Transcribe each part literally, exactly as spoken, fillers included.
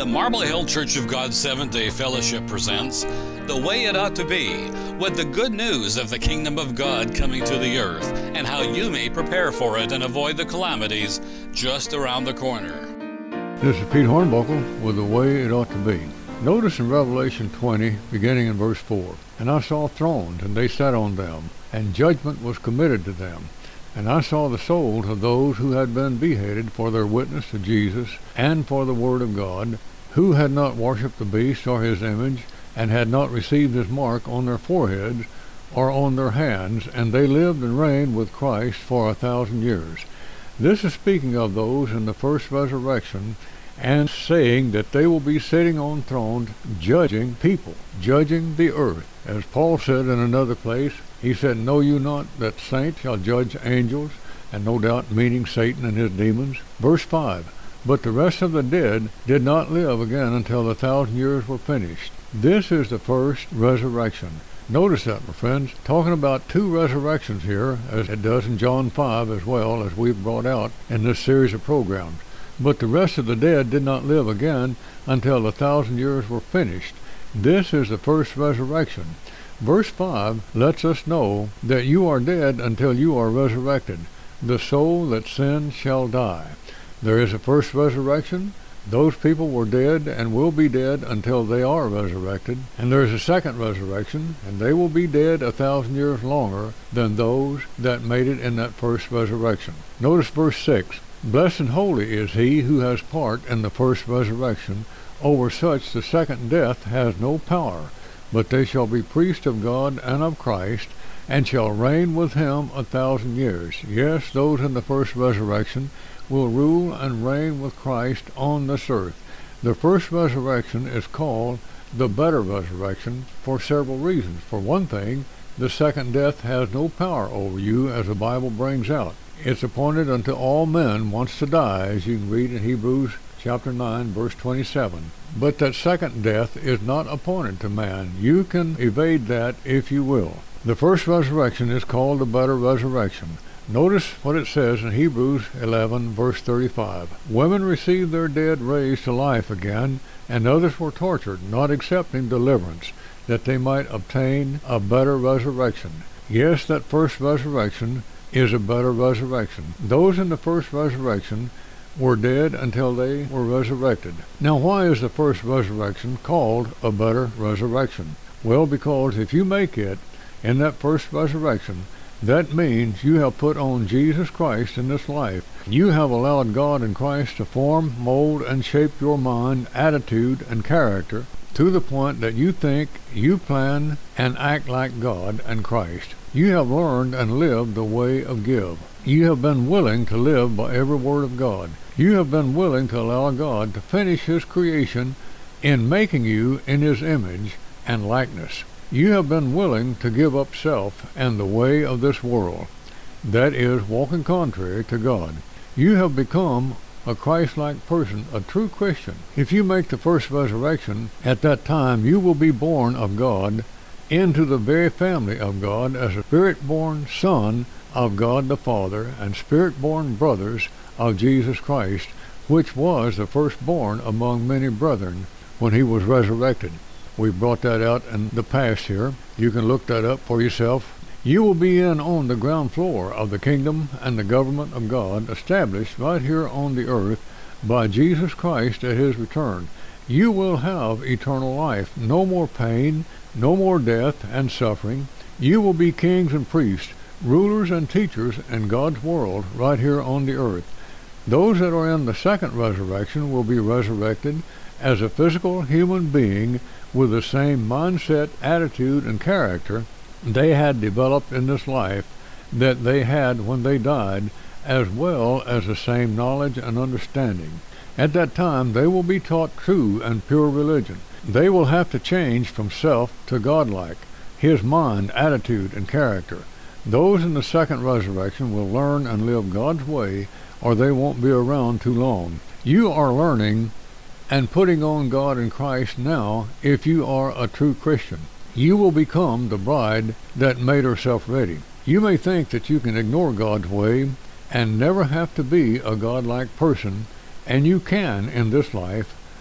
The Marble Hill Church of God Seventh-day Fellowship presents The Way It Ought to Be, with the good news of the kingdom of God coming to the earth and how you may prepare for it and avoid the calamities just around the corner. This is Pete Hornbuckle with The Way It Ought to Be. Notice in Revelation twenty, beginning in verse four, "And I saw thrones, and they sat on them, and judgment was committed to them. And I saw the souls of those who had been beheaded for their witness to Jesus and for the word of God, who had not worshipped the beast or his image, and had not received his mark on their foreheads or on their hands, and they lived and reigned with Christ for a thousand years." This is speaking of those in the first resurrection, and saying that they will be sitting on thrones judging people, judging the earth. As Paul said in another place, he said, "Know you not that saints shall judge angels?" And no doubt meaning Satan and his demons. Verse five, "But the rest of the dead did not live again until the thousand years were finished." This is the first resurrection. Notice that, my friends, talking about two resurrections here, as it does in John five as well, as we've brought out in this series of programs. But the rest of the dead did not live again until the thousand years were finished. This is the first resurrection. Verse five lets us know that you are dead until you are resurrected. The soul that sins shall die. There is a first resurrection. Those people were dead and will be dead until they are resurrected. And there is a second resurrection, and they will be dead a thousand years longer than those that made it in that first resurrection. Notice verse six. "Blessed and holy is he who has part in the first resurrection. Over such the second death has no power, but they shall be priests of God and of Christ, and shall reign with him a thousand years." Yes, those in the first resurrection will rule and reign with Christ on this earth. The first resurrection is called the better resurrection for several reasons. For one thing, the second death has no power over you, as the Bible brings out. It's appointed unto all men once to die, as you can read in Hebrews chapter nine, verse twenty-seven. But that second death is not appointed to man. You can evade that if you will. The first resurrection is called the better resurrection. Notice what it says in Hebrews eleven, verse thirty-five. "Women received their dead raised to life again, and others were tortured, not accepting deliverance, that they might obtain a better resurrection." Yes, that first resurrection is a better resurrection. Those in the first resurrection were dead until they were resurrected. Now, why is the first resurrection called a better resurrection? Well, because if you make it in that first resurrection, that means you have put on Jesus Christ in this life. You have allowed God and Christ to form, mold, and shape your mind, attitude, and character to the point that you think, you plan, and act like God and Christ. You have learned and lived the way of give. You have been willing to live by every word of God. You have been willing to allow God to finish his creation in making you in his image and likeness. You have been willing to give up self and the way of this world, that is, walking contrary to God. You have become a Christ-like person, a true Christian. If you make the first resurrection, at that time you will be born of God into the very family of God as a spirit-born son of God the Father and spirit-born brothers of Jesus Christ, which was the firstborn among many brethren when he was resurrected. We brought that out in the past here. You can look that up for yourself. You will be in on the ground floor of the kingdom and the government of God established right here on the earth by Jesus Christ at his return. You will have eternal life, no more pain, no more death and suffering. You will be kings and priests, rulers and teachers in God's world right here on the earth. Those that are in the second resurrection will be resurrected as a physical human being with the same mindset, attitude, and character they had developed in this life that they had when they died, as well as the same knowledge and understanding. At that time, they will be taught true and pure religion. They will have to change from self to godlike, his mind, attitude, and character. Those in the second resurrection will learn and live God's way, or they won't be around too long. You are learning and putting on God and Christ now if you are a true Christian. You will become the bride that made herself ready. You may think that you can ignore God's way and never have to be a godlike person, and you can in this life,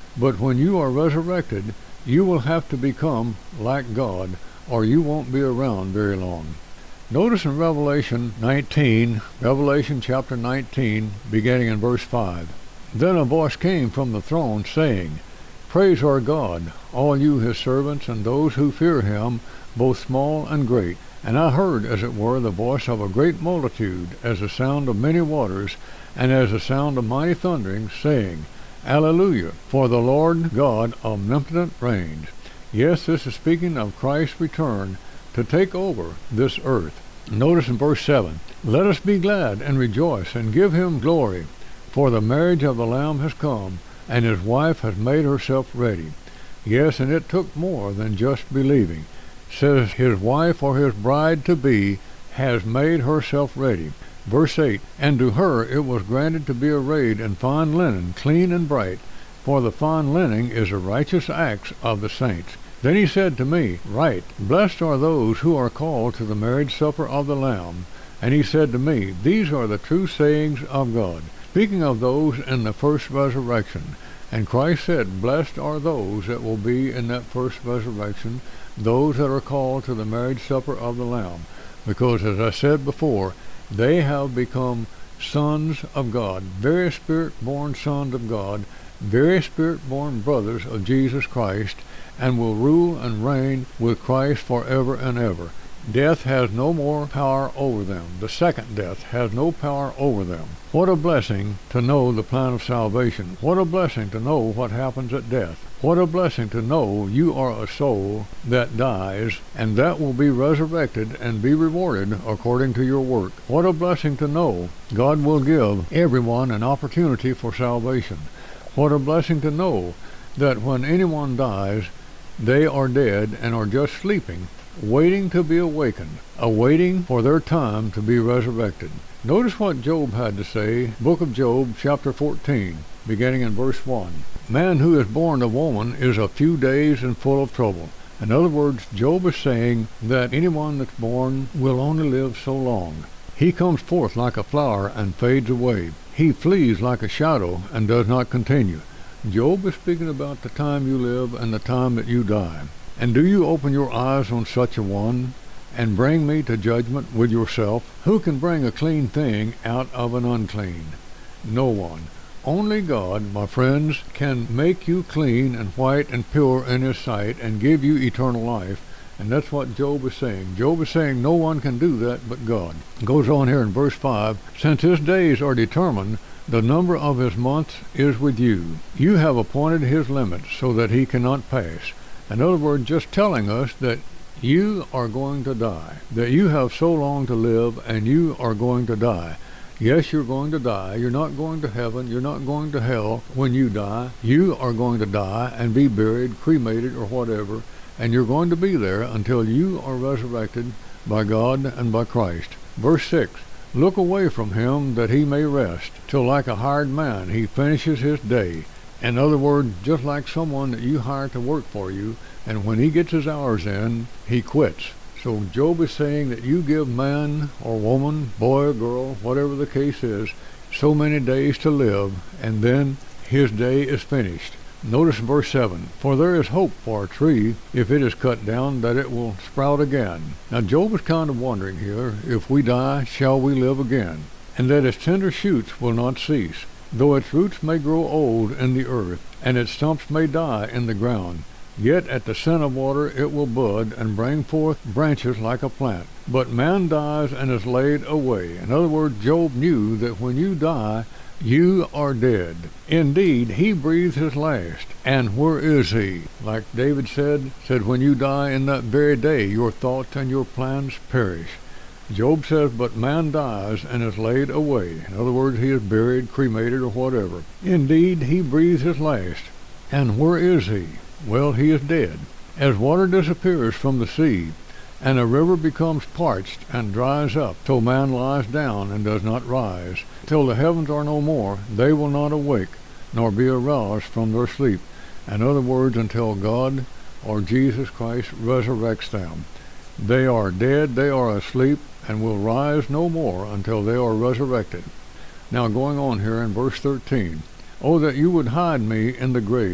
But when you are resurrected, you will have to become like God, or you won't be around very long. Notice in Revelation nineteen, Revelation chapter nineteen, beginning in verse five. Then a voice came from the throne, saying, Praise our God, all you his servants, and those who fear him, both small and great. And I heard, as it were, the voice of a great multitude, as the sound of many waters, and as the sound of mighty thundering, saying, Alleluia, for the Lord God omnipotent reigns. Yes, this is speaking of Christ's return to take over this earth. Notice in verse seven, Let us be glad and rejoice and give him glory, for the marriage of the Lamb has come, and his wife has made herself ready. Yes, and it took more than just believing. Says his wife or his bride-to-be has made herself ready. Verse eight, And to her it was granted to be arrayed in fine linen, clean and bright, for the fine linen is the righteous acts of the saints. Then he said to me, Write, Blessed are those who are called to the marriage supper of the Lamb. And he said to me, These are the true sayings of God, speaking of those in the first resurrection. And Christ said, Blessed are those that will be in that first resurrection, those that are called to the marriage supper of the Lamb. Because, as I said before, they have become sons of God, very spirit-born sons of God, very spirit-born brothers of Jesus Christ, and will rule and reign with Christ forever and ever. Death has no more power over them. The second death has no power over them. What a blessing to know the plan of salvation. What a blessing to know what happens at death. What a blessing to know you are a soul that dies, and that will be resurrected and be rewarded according to your work. What a blessing to know God will give everyone an opportunity for salvation. What a blessing to know that when anyone dies, they are dead and are just sleeping, waiting to be awakened, awaiting for their time to be resurrected. Notice what Job had to say, Book of Job, chapter fourteen, beginning in verse one. Man who is born of woman is a few days and full of trouble. In other words, Job is saying that anyone that's born will only live so long. He comes forth like a flower and fades away. He flees like a shadow and does not continue. Job is speaking about the time you live and the time that you die. And do you open your eyes on such a one, and bring me to judgment with yourself? Who can bring a clean thing out of an unclean? No one. Only God, my friends, can make you clean and white and pure in his sight and give you eternal life. And that's what Job is saying. Job is saying no one can do that but God. It goes on here in verse five, Since his days are determined, the number of his months is with you. You have appointed his limits so that he cannot pass. In other words, just telling us that you are going to die, that you have so long to live and you are going to die. Yes, you're going to die. You're not going to heaven. You're not going to hell when you die. You are going to die and be buried, cremated, or whatever, and you're going to be there until you are resurrected by God and by Christ. Verse six, Look away from him that he may rest, till like a hired man he finishes his day. In other words, just like someone that you hire to work for you, and when he gets his hours in, he quits. So Job is saying that you give man or woman, boy or girl, whatever the case is, so many days to live, and then his day is finished. Notice verse seven, For there is hope for a tree, if it is cut down, that it will sprout again. Now Job is kind of wondering here, if we die, shall we live again? And that its tender shoots will not cease, though its roots may grow old in the earth, and its stumps may die in the ground. Yet at the scent of water it will bud and bring forth branches like a plant. But man dies and is laid away. In other words, Job knew that when you die, you are dead. Indeed, he breathes his last. And where is he? Like David said, said, when you die in that very day, your thoughts and your plans perish. Job says, but man dies and is laid away. In other words, he is buried, cremated, or whatever. Indeed, he breathes his last. And where is he? Well, he is dead. As water disappears from the sea, and a river becomes parched and dries up, till man lies down and does not rise, till the heavens are no more, they will not awake, nor be aroused from their sleep. In other words, until God or Jesus Christ resurrects them. They are dead, they are asleep, and will rise no more until they are resurrected. Now going on here in verse thirteen, Oh, that you would hide me in the grave,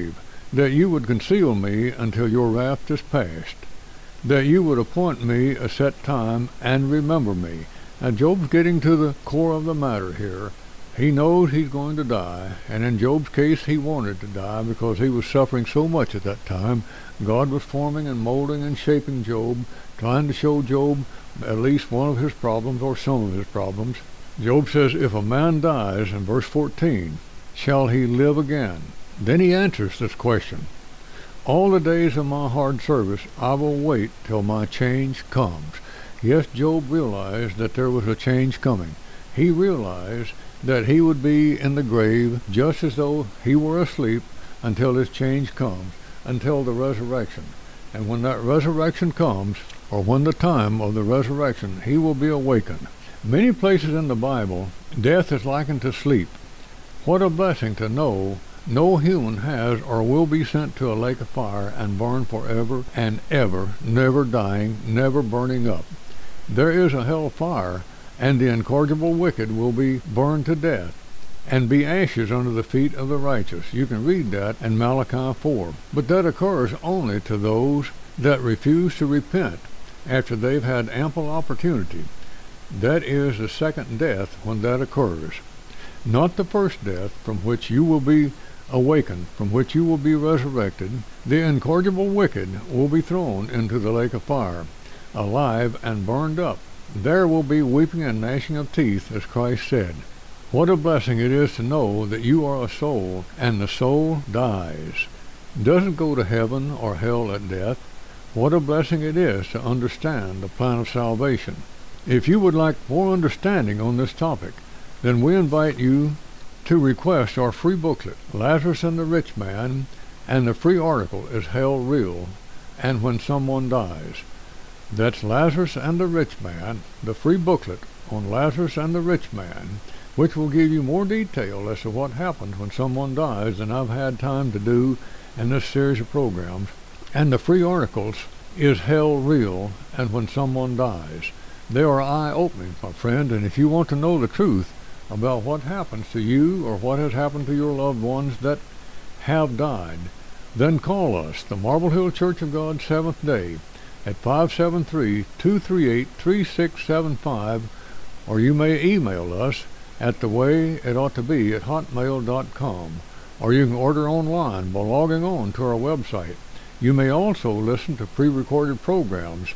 that you would conceal me until your wrath is past, that you would appoint me a set time and remember me. Now Job's getting to the core of the matter here. He knows he's going to die, and in Job's case he wanted to die because he was suffering so much at that time. God was forming and molding and shaping Job, trying to show Job at least one of his problems or some of his problems. Job says, if a man dies, in verse fourteen, shall he live again? Then he answers this question. All the days of my hard service I will wait till my change comes. Yes, Job realized that there was a change coming. He realized that he would be in the grave just as though he were asleep until his change comes, until the resurrection. And when that resurrection comes, or when the time of the resurrection, he will be awakened. Many places in the Bible, death is likened to sleep. What a blessing to know no human has or will be sent to a lake of fire and burned forever and ever, never dying, never burning up. There is a hell fire, and the incorrigible wicked will be burned to death and be ashes under the feet of the righteous. You can read that in Malachi four. But that occurs only to those that refuse to repent after they've had ample opportunity. That is the second death when that occurs. Not the first death, from which you will be awakened, from which you will be resurrected. The incorrigible wicked will be thrown into the lake of fire, alive and burned up. There will be weeping and gnashing of teeth, as Christ said. What a blessing it is to know that you are a soul, and the soul dies. Doesn't go to heaven or hell at death. What a blessing it is to understand the plan of salvation. If you would like more understanding on this topic, then we invite you to request our free booklet, Lazarus and the Rich Man, and the free article is Hell Real, and When Someone Dies. That's Lazarus and the Rich Man, the free booklet on Lazarus and the Rich Man, which will give you more detail as to what happens when someone dies than I've had time to do in this series of programs. And the free articles is Hell Real and When Someone Dies. They are eye-opening, my friend, and if you want to know the truth about what happens to you or what has happened to your loved ones that have died, then call us, the Marble Hill Church of God Seventh Day, at five seven three, two three eight, three six seven five, or you may email us at the way it ought to be at hotmail dot com, or you can order online by logging on to our website. You may also listen to pre-recorded programs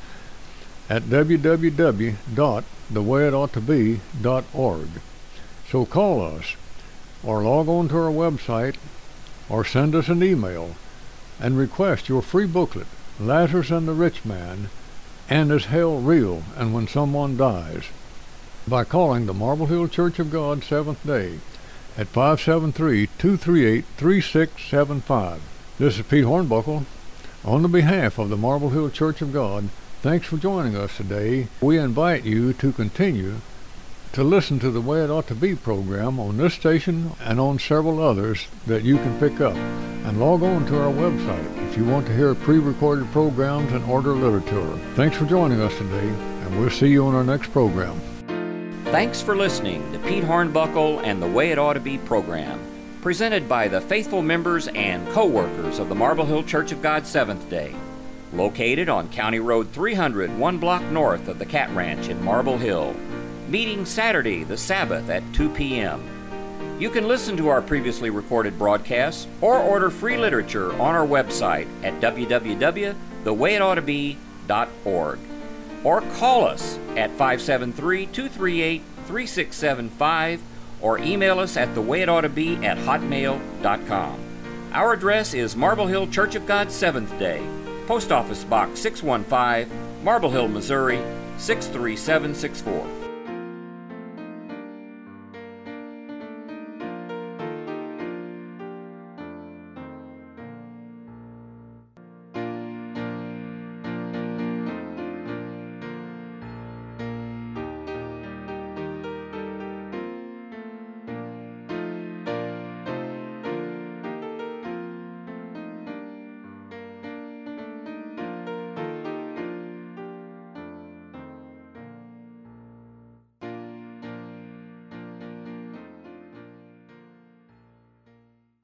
at w w w dot the way it ought to be dot org. So call us, or log on to our website, or send us an email, and request your free booklet, Lazarus and the Rich Man, and Is Hell Real and When Someone Dies, by calling the Marble Hill Church of God Seventh Day at five seven three, two three eight, three six seven five. This is Pete Hornbuckle. On the behalf of the Marble Hill Church of God, thanks for joining us today. We invite you to continue to listen to the Way It Ought to Be program on this station and on several others that you can pick up. And log on to our website if you want to hear pre-recorded programs and order literature. Thanks for joining us today, and we'll see you on our next program. Thanks for listening to Pete Hornbuckle and the Way It Ought to Be program, presented by the faithful members and co-workers of the Marble Hill Church of God Seventh Day, located on County Road three hundred, one block north of the Cat Ranch in Marble Hill. Meeting Saturday, the Sabbath, at two p m You can listen to our previously recorded broadcasts or order free literature on our website at w w w dot the way it ought to be dot org. Or call us at five seven three, two three eight, three six seven five or email us at the way it ought to be at hotmail dot com. Our address is Marble Hill Church of God Seventh Day, Post Office Box six one five, Marble Hill, Missouri six three seven six four.